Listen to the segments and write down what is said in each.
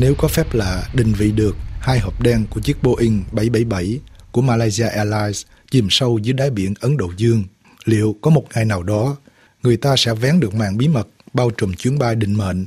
Nếu có phép lạ định vị được hai hộp đen của chiếc Boeing 777 của Malaysia Airlines chìm sâu dưới đáy biển Ấn Độ Dương, liệu có một ngày nào đó người ta sẽ vén được màn bí mật bao trùm chuyến bay định mệnh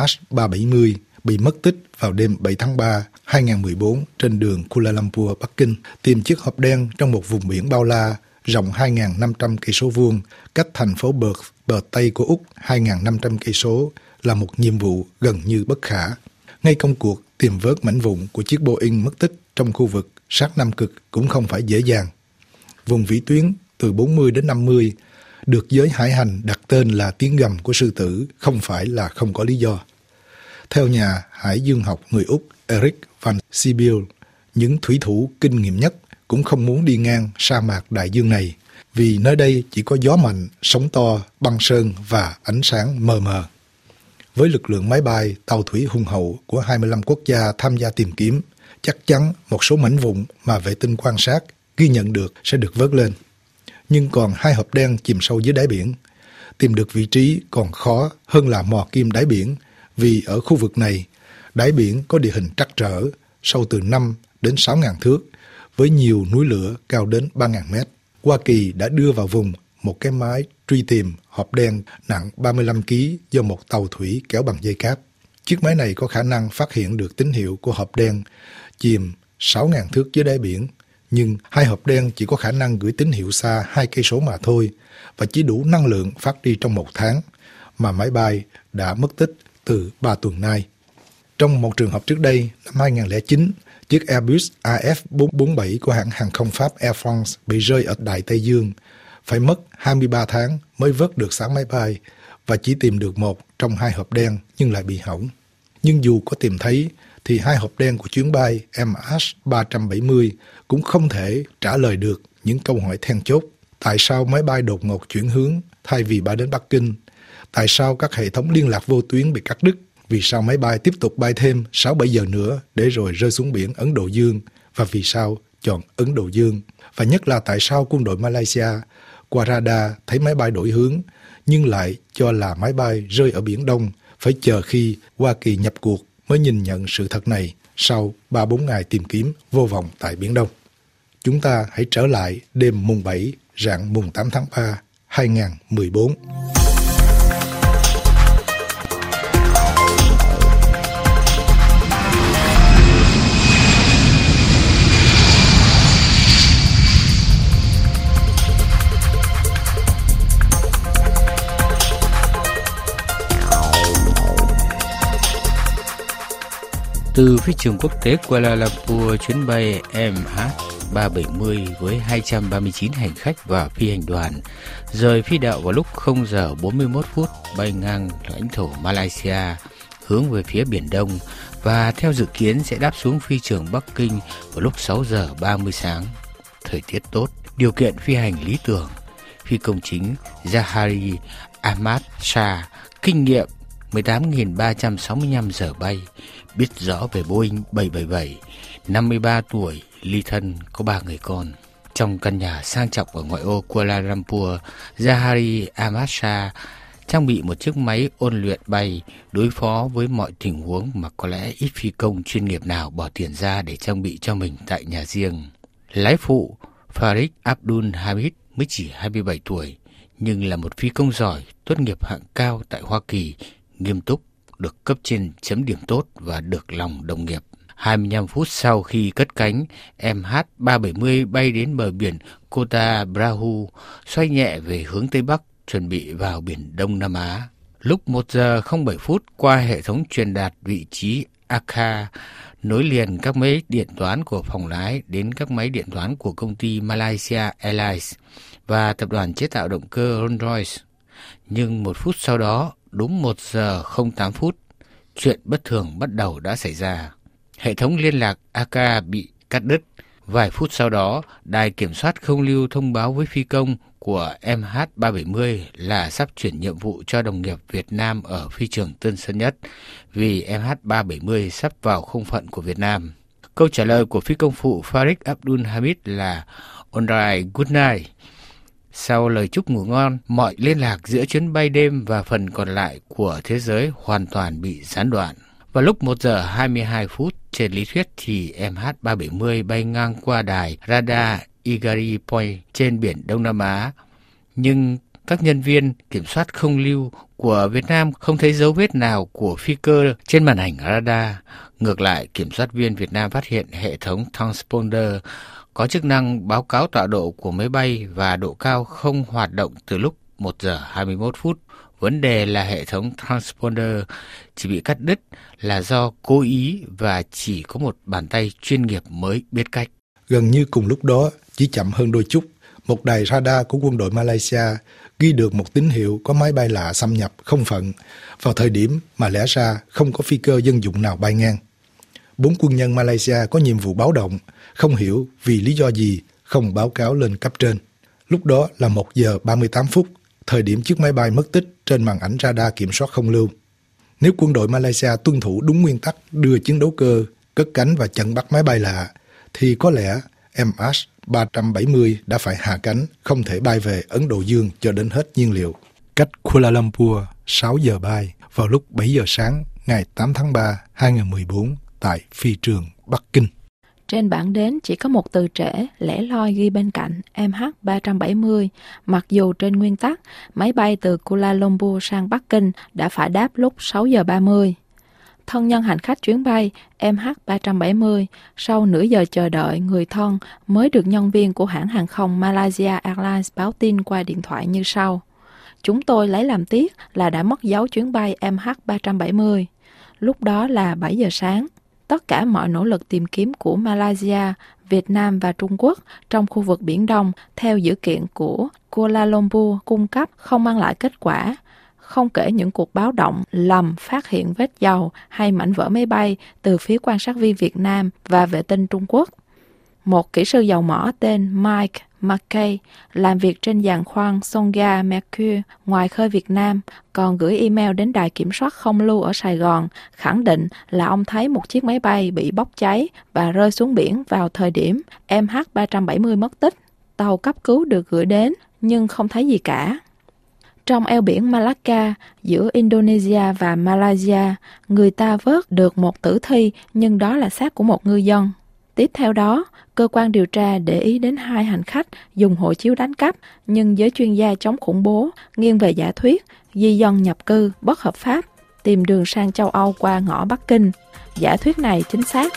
MH370 bị mất tích vào đêm 7 tháng 3, 2014 trên đường Kuala Lumpur, Bắc Kinh, tìm chiếc hộp đen trong một vùng biển bao la rộng 2.500 cây số vuông, cách thành phố Perth, bờ Tây của Úc 2.500 cây số là một nhiệm vụ gần như bất khả. Ngay công cuộc tìm vớt mảnh vụn của chiếc Boeing mất tích trong khu vực sát Nam Cực cũng không phải dễ dàng. Vùng vĩ tuyến từ 40 đến 50 được giới hải hành đặt tên là tiếng gầm của sư tử không phải là không có lý do. Theo nhà hải dương học người Úc Eric Van Sibyl, những thủy thủ kinh nghiệm nhất cũng không muốn đi ngang sa mạc đại dương này vì nơi đây chỉ có gió mạnh, sóng to, băng sơn và ánh sáng mờ mờ. Với lực lượng máy bay, tàu thủy hùng hậu của 25 quốc gia tham gia tìm kiếm, chắc chắn một số mảnh vụn mà vệ tinh quan sát ghi nhận được sẽ được vớt lên. Nhưng còn hai hộp đen chìm sâu dưới đáy biển, tìm được vị trí còn khó hơn là mò kim đáy biển vì ở khu vực này, đáy biển có địa hình trắc trở, sâu từ 5 đến 6.000 thước, với nhiều núi lửa cao đến 3.000 mét. Hoa Kỳ đã đưa vào vùng một cái máy truy tìm hộp đen nặng 35 kg do một tàu thủy kéo bằng dây cáp. Chiếc máy này có khả năng phát hiện được tín hiệu của hộp đen chìm 6.000 thước dưới đáy biển, nhưng hai hộp đen chỉ có khả năng gửi tín hiệu xa 2 cây số mà thôi và chỉ đủ năng lượng phát đi trong 1 tháng, mà máy bay đã mất tích từ 3 tuần nay. Trong một trường hợp trước đây, năm 2009, chiếc Airbus AF447 của hãng hàng không Pháp Air France bị rơi ở Đại Tây Dương, phải mất 23 tháng mới vớt được xác máy bay và chỉ tìm được một trong hai hộp đen nhưng lại bị hỏng. Nhưng dù có tìm thấy, thì hai hộp đen của chuyến bay MH370 cũng không thể trả lời được những câu hỏi then chốt. Tại sao máy bay đột ngột chuyển hướng thay vì bay đến Bắc Kinh? Tại sao các hệ thống liên lạc vô tuyến bị cắt đứt? Vì sao máy bay tiếp tục bay thêm 6-7 giờ nữa để rồi rơi xuống biển Ấn Độ Dương? Và vì sao chọn Ấn Độ Dương? Và nhất là tại sao quân đội Malaysia qua radar thấy máy bay đổi hướng nhưng lại cho là máy bay rơi ở Biển Đông, phải chờ khi Hoa Kỳ nhập cuộc mới nhìn nhận sự thật này sau 3-4 ngày tìm kiếm vô vọng tại Biển Đông. Chúng ta hãy trở lại đêm mùng 7 rạng mùng 8 tháng 3, 2014. Từ phi trường quốc tế Kuala Lumpur, chuyến bay MH370 với 239 hành khách và phi hành đoàn rời phi đạo vào lúc 0 giờ 41 phút bay ngang lãnh thổ Malaysia hướng về phía Biển Đông và theo dự kiến sẽ đáp xuống phi trường Bắc Kinh vào lúc 6 giờ 30 sáng. Thời tiết tốt, điều kiện phi hành lý tưởng. Phi công chính Zahari Ahmad Shah, kinh nghiệm 18.365 giờ bay, biết rõ về Boeing 777, 53 tuổi, ly thân, có 3 người con. Trong căn nhà sang trọng ở ngoại ô Kuala Lumpur, Zahari Ahmad Shah trang bị một chiếc máy ôn luyện bay đối phó với mọi tình huống mà có lẽ ít phi công chuyên nghiệp nào bỏ tiền ra để trang bị cho mình tại nhà riêng. Lái phụ Farid Abdul Hamid mới chỉ 27 tuổi, nhưng là một phi công giỏi, tốt nghiệp hạng cao tại Hoa Kỳ, nghiêm túc, được cấp trên chấm điểm tốt và được lòng đồng nghiệp. 25 phút sau khi cất cánh, MH370 bay đến bờ biển Kota Brahu, xoay nhẹ về hướng Tây Bắc, chuẩn bị vào Biển Đông Nam Á. Lúc 1 giờ 07 phút, qua hệ thống truyền đạt vị trí ACA, nối liền các máy điện toán của phòng lái đến các máy điện toán của công ty Malaysia Airlines và tập đoàn chế tạo động cơ Rolls-Royce. Nhưng 1 phút sau đó, đúng 1 giờ 08 phút, chuyện bất thường bắt đầu đã xảy ra. Hệ thống liên lạc AK bị cắt đứt. Vài phút sau đó, đài kiểm soát không lưu thông báo với phi công của MH370 là sắp chuyển nhiệm vụ cho đồng nghiệp Việt Nam ở phi trường Tân Sơn Nhất vì MH370 sắp vào không phận của Việt Nam. Câu trả lời của phi công phụ Farid Abdul Hamid là Alright, good night. Sau lời chúc ngủ ngon, mọi liên lạc giữa chuyến bay đêm và phần còn lại của thế giới hoàn toàn bị gián đoạn. Vào lúc 1 giờ 22 phút, trên lý thuyết thì MH370 bay ngang qua đài radar Igari Point trên biển Đông Nam Á. Nhưng các nhân viên kiểm soát không lưu của Việt Nam không thấy dấu vết nào của phi cơ trên màn ảnh radar. Ngược lại, kiểm soát viên Việt Nam phát hiện hệ thống transponder có chức năng báo cáo tọa độ của máy bay và độ cao không hoạt động từ lúc 1 giờ 21 phút. Vấn đề là hệ thống transponder chỉ bị cắt đứt là do cố ý và chỉ có một bàn tay chuyên nghiệp mới biết cách. Gần như cùng lúc đó, chỉ chậm hơn đôi chút, một đài radar của quân đội Malaysia ghi được một tín hiệu có máy bay lạ xâm nhập không phận vào thời điểm mà lẽ ra không có phi cơ dân dụng nào bay ngang. 4 quân nhân Malaysia có nhiệm vụ báo động, không hiểu vì lý do gì không báo cáo lên cấp trên. Lúc đó là 1 giờ 38 phút, thời điểm chiếc máy bay mất tích trên màn ảnh radar kiểm soát không lưu. Nếu quân đội Malaysia tuân thủ đúng nguyên tắc đưa chiến đấu cơ cất cánh và chặn bắt máy bay lạ, thì có lẽ MH370 đã phải hạ cánh, không thể bay về Ấn Độ Dương cho đến hết nhiên liệu. Cách Kuala Lumpur 6 giờ bay vào lúc 7 giờ sáng ngày 8 tháng 3, 2014 tại phi trường Bắc Kinh. Trên bảng đến chỉ có một từ trễ lẻ loi ghi bên cạnh MH370, mặc dù trên nguyên tắc máy bay từ Kuala Lumpur sang Bắc Kinh đã phải đáp lúc 6 giờ 30. Thân nhân hành khách chuyến bay MH370 sau nửa giờ chờ đợi người thân mới được nhân viên của hãng hàng không Malaysia Airlines báo tin qua điện thoại như sau. Chúng tôi lấy làm tiếc là đã mất dấu chuyến bay MH370. Lúc đó là 7 giờ sáng. Tất cả mọi nỗ lực tìm kiếm của Malaysia, Việt Nam và Trung Quốc trong khu vực Biển Đông theo dữ kiện của Kuala Lumpur cung cấp không mang lại kết quả, không kể những cuộc báo động lầm phát hiện vết dầu hay mảnh vỡ máy bay từ phía quan sát viên Việt Nam và vệ tinh Trung Quốc. Một kỹ sư dầu mỏ tên Mike McKay làm việc trên giàn khoan Songa Mercury ngoài khơi Việt Nam, còn gửi email đến đài kiểm soát không lưu ở Sài Gòn, khẳng định là ông thấy một chiếc máy bay bị bốc cháy và rơi xuống biển vào thời điểm MH370 mất tích. Tàu cấp cứu được gửi đến nhưng không thấy gì cả. Trong eo biển Malacca, giữa Indonesia và Malaysia, người ta vớt được một tử thi nhưng đó là xác của một ngư dân. Tiếp theo đó, cơ quan điều tra để ý đến 2 hành khách dùng hộ chiếu đánh cắp, nhưng giới chuyên gia chống khủng bố nghiêng về giả thuyết di dân nhập cư bất hợp pháp tìm đường sang châu Âu qua ngõ Bắc Kinh. Giả thuyết này chính xác.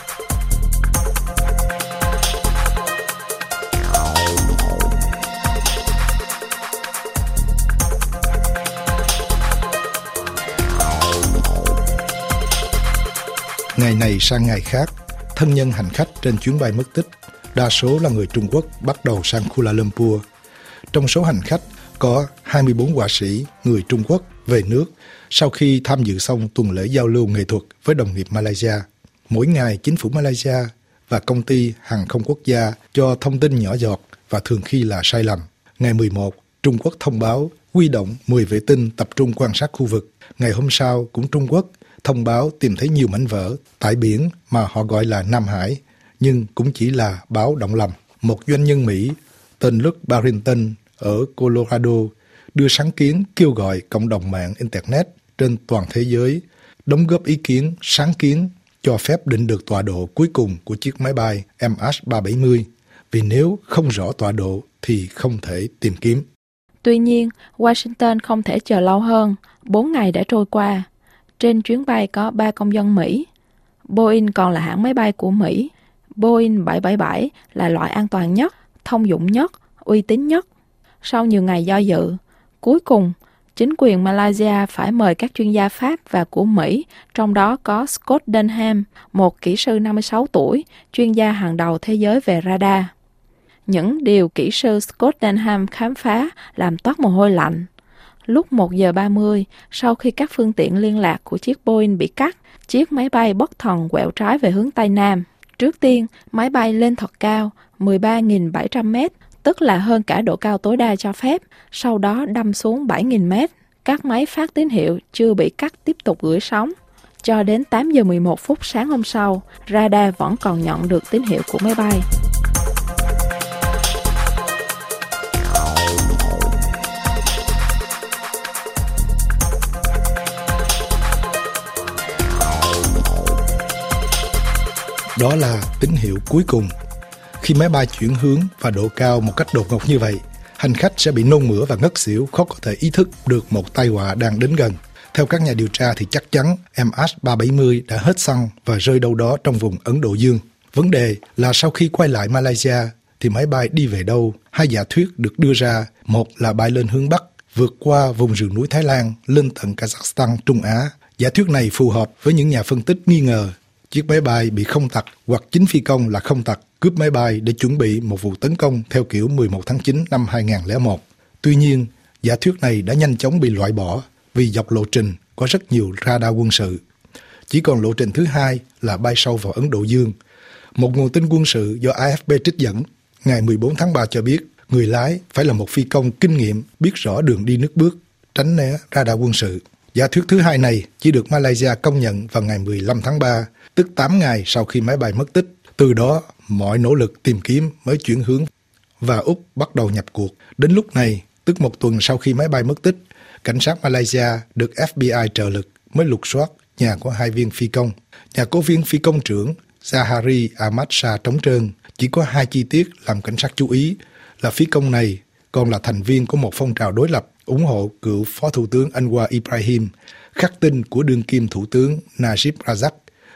Ngày này sang ngày khác, thân nhân hành khách trên chuyến bay mất tích, đa số là người Trung Quốc bắt đầu sang Kuala Lumpur. Trong số hành khách có 24 họa sĩ người Trung Quốc về nước sau khi tham dự xong tuần lễ giao lưu nghệ thuật với đồng nghiệp Malaysia. Mỗi ngày, chính phủ Malaysia và công ty hàng không quốc gia cho thông tin nhỏ giọt và thường khi là sai lầm. Ngày 11, Trung Quốc thông báo huy động 10 vệ tinh tập trung quan sát khu vực. Ngày hôm sau, cũng Trung Quốc thông báo tìm thấy nhiều mảnh vỡ tại biển mà họ gọi là Nam Hải, nhưng cũng chỉ là báo động lầm. Một doanh nhân Mỹ tên Luke Barrington ở Colorado đưa sáng kiến kêu gọi cộng đồng mạng Internet trên toàn thế giới đóng góp ý kiến, sáng kiến cho phép định được tọa độ cuối cùng của chiếc máy bay MH370, vì nếu không rõ tọa độ thì không thể tìm kiếm. Tuy nhiên, Washington không thể chờ lâu hơn, 4 ngày đã trôi qua. Trên chuyến bay có 3 công dân Mỹ. Boeing còn là hãng máy bay của Mỹ. Boeing 777 là loại an toàn nhất, thông dụng nhất, uy tín nhất. Sau nhiều ngày do dự, cuối cùng, chính quyền Malaysia phải mời các chuyên gia Pháp và của Mỹ, trong đó có Scott Denham, một kỹ sư 56 tuổi, chuyên gia hàng đầu thế giới về radar. Những điều kỹ sư Scott Denham khám phá làm toát mồ hôi lạnh. Lúc 1 giờ 30, sau khi các phương tiện liên lạc của chiếc Boeing bị cắt, chiếc máy bay bất thần quẹo trái về hướng Tây Nam. Trước tiên, máy bay lên thật cao, 13.700 mét, tức là hơn cả độ cao tối đa cho phép, sau đó đâm xuống 7.000 mét. Các máy phát tín hiệu chưa bị cắt tiếp tục gửi sóng. Cho đến 8 giờ 11 phút sáng hôm sau, radar vẫn còn nhận được tín hiệu của máy bay. Đó là tín hiệu cuối cùng. Khi máy bay chuyển hướng và độ cao một cách đột ngột như vậy, hành khách sẽ bị nôn mửa và ngất xỉu, khó có thể ý thức được một tai họa đang đến gần. Theo các nhà điều tra thì chắc chắn MH370 đã hết xăng và rơi đâu đó trong vùng Ấn Độ Dương. Vấn đề là sau khi quay lại Malaysia thì máy bay đi về đâu? Hai giả thuyết được đưa ra, một là bay lên hướng Bắc, vượt qua vùng rừng núi Thái Lan, lên tận Kazakhstan, Trung Á. Giả thuyết này phù hợp với những nhà phân tích nghi ngờ chiếc máy bay bị không tặc hoặc chính phi công là không tặc cướp máy bay để chuẩn bị một vụ tấn công theo kiểu 11 tháng 9 năm 2001. Tuy nhiên, giả thuyết này đã nhanh chóng bị loại bỏ vì dọc lộ trình có rất nhiều radar quân sự. Chỉ còn lộ trình thứ hai là bay sâu vào Ấn Độ Dương. Một nguồn tin quân sự do AFP trích dẫn ngày 14 tháng 3 cho biết người lái phải là một phi công kinh nghiệm biết rõ đường đi nước bước, tránh né radar quân sự. Giả thuyết thứ hai này chỉ được Malaysia công nhận vào ngày 15 tháng 3, tức 8 ngày sau khi máy bay mất tích. Từ đó, mọi nỗ lực tìm kiếm mới chuyển hướng và Úc bắt đầu nhập cuộc. Đến lúc này, tức một tuần sau khi máy bay mất tích, cảnh sát Malaysia được FBI trợ lực mới lục soát nhà của hai viên phi công. Nhà của viên phi công trưởng Zahari Ahmad Shah trống trơn. Chỉ có hai chi tiết làm cảnh sát chú ý là phi công này còn là thành viên của một phong trào đối lập ủng hộ cựu Phó Thủ tướng Anwar Ibrahim, khắc tinh của đương kim Thủ tướng Najib Razak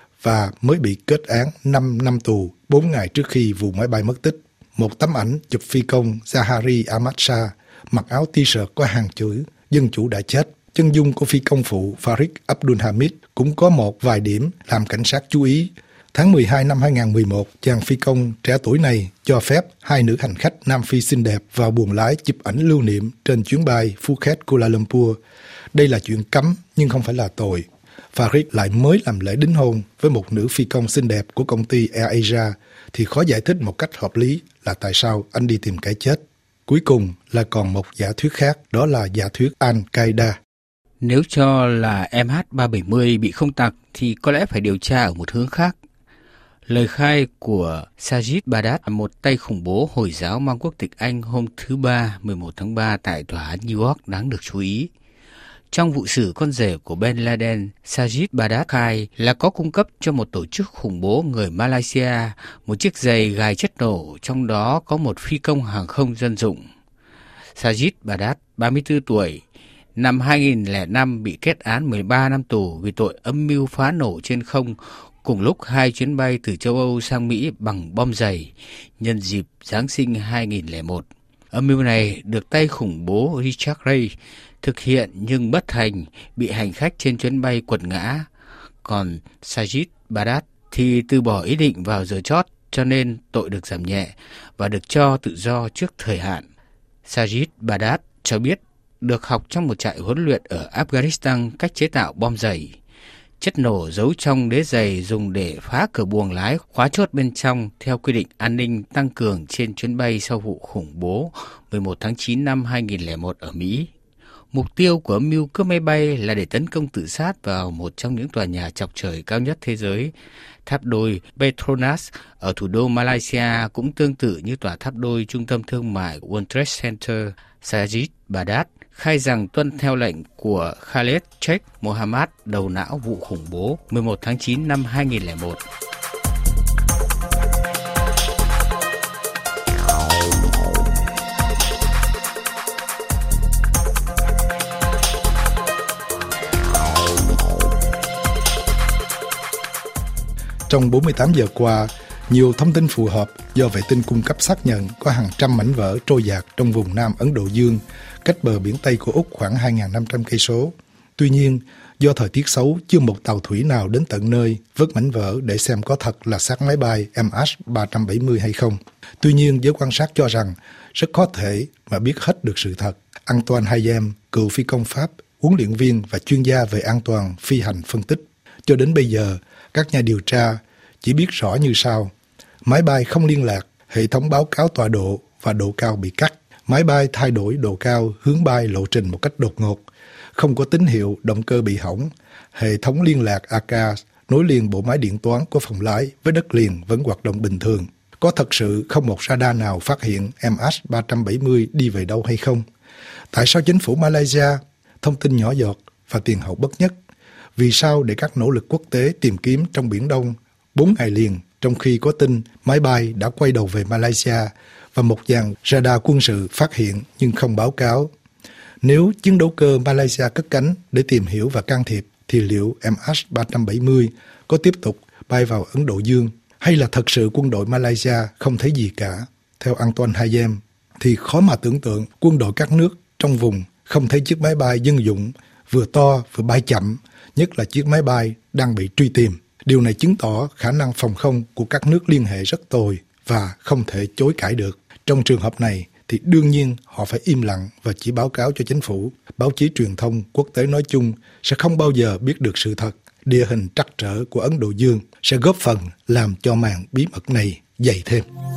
và mới bị kết án 5 năm tù 4 ngày trước khi vụ máy bay mất tích. Một tấm ảnh chụp phi công Zahari Ahmad Shah mặc áo t-shirt có hàng chữ "Dân chủ đã chết". Chân dung của phi công phụ Farid Abdul Hamid cũng có một vài điểm làm cảnh sát chú ý. Tháng 12 năm 2011, chàng phi công trẻ tuổi này cho phép hai nữ hành khách Nam Phi xinh đẹp vào buồng lái chụp ảnh lưu niệm trên chuyến bay Phuket Kuala Lumpur. Đây là chuyện cấm nhưng không phải là tội. Farid lại mới làm lễ đính hôn với một nữ phi công xinh đẹp của công ty AirAsia thì khó giải thích một cách hợp lý là tại sao anh đi tìm cái chết. Cuối cùng là còn một giả thuyết khác, đó là giả thuyết Al-Qaeda. Nếu cho là MH370 bị không tặc thì có lẽ phải điều tra ở một hướng khác. Lời khai của Sajid Badat, một tay khủng bố Hồi giáo mang quốc tịch Anh hôm thứ Ba 11 tháng 3 tại tòa án New York đáng được chú ý. Trong vụ xử con rể của Bin Laden, Sajid Badat khai là có cung cấp cho một tổ chức khủng bố người Malaysia một chiếc giày gài chất nổ, trong đó có một phi công hàng không dân dụng. Sajid Badat, 34 tuổi, năm 2005 bị kết án 13 năm tù vì tội âm mưu phá nổ trên không cùng lúc hai chuyến bay từ châu Âu sang Mỹ bằng bom giày nhân dịp Giáng sinh 2001. Âm mưu này được tay khủng bố Richard Ray thực hiện nhưng bất thành, bị hành khách trên chuyến bay quật ngã. Còn Sajid Badat thì từ bỏ ý định vào giờ chót, cho nên tội được giảm nhẹ và được cho tự do trước thời hạn. Sajid Badat cho biết được học trong một trại huấn luyện ở Afghanistan cách chế tạo bom giày. Chất nổ giấu trong đế giày dùng để phá cửa buồng lái, khóa chốt bên trong theo quy định an ninh tăng cường trên chuyến bay sau vụ khủng bố 11 tháng 9 năm 2001 ở Mỹ. Mục tiêu của âm mưu cướp máy bay là để tấn công tự sát vào một trong những tòa nhà chọc trời cao nhất thế giới. Tháp đôi Petronas ở thủ đô Malaysia cũng tương tự như tòa tháp đôi trung tâm thương mại World Trade Center. Sajid Badat khai rằng tuân theo lệnh của Khaled Sheikh Mohammed, đầu não vụ khủng bố 11 tháng 9 năm 2001. Trong 48 giờ qua, nhiều thông tin phù hợp do vệ tinh cung cấp xác nhận có hàng trăm mảnh vỡ trôi dạt trong vùng Nam Ấn Độ Dương, cách bờ biển Tây của Úc khoảng 2.500 cây số. Tuy nhiên, do thời tiết xấu, chưa một tàu thủy nào đến tận nơi vớt mảnh vỡ để xem có thật là xác máy bay MH370 hay không. Tuy nhiên, giới quan sát cho rằng rất khó thể mà biết hết được sự thật. Antoine Hayem, cựu phi công Pháp, huấn luyện viên và chuyên gia về an toàn phi hành phân tích. Cho đến bây giờ, các nhà điều tra chỉ biết rõ như sau. Máy bay không liên lạc, hệ thống báo cáo tọa độ và độ cao bị cắt. Máy bay thay đổi độ cao, hướng bay, lộ trình một cách đột ngột. Không có tín hiệu, động cơ bị hỏng. Hệ thống liên lạc ACAS nối liền bộ máy điện toán của phòng lái với đất liền vẫn hoạt động bình thường. Có thật sự không một radar nào phát hiện MH370 đi về đâu hay không? Tại sao chính phủ Malaysia thông tin nhỏ giọt và tiền hậu bất nhất? Vì sao để các nỗ lực quốc tế tìm kiếm trong Biển Đông 4 ngày liền trong khi có tin máy bay đã quay đầu về Malaysia và một dàn radar quân sự phát hiện nhưng không báo cáo. Nếu chiến đấu cơ Malaysia cất cánh để tìm hiểu và can thiệp, thì liệu MH370 có tiếp tục bay vào Ấn Độ Dương, hay là thật sự quân đội Malaysia không thấy gì cả? Theo Antoine Hayem, thì khó mà tưởng tượng quân đội các nước trong vùng không thấy chiếc máy bay dân dụng vừa to vừa bay chậm, nhất là chiếc máy bay đang bị truy tìm. Điều này chứng tỏ khả năng phòng không của các nước liên hệ rất tồi và không thể chối cãi được. Trong trường hợp này thì đương nhiên họ phải im lặng và chỉ báo cáo cho chính phủ. Báo chí truyền thông quốc tế nói chung sẽ không bao giờ biết được sự thật. Địa hình trắc trở của Ấn Độ Dương sẽ góp phần làm cho màn bí mật này dày thêm.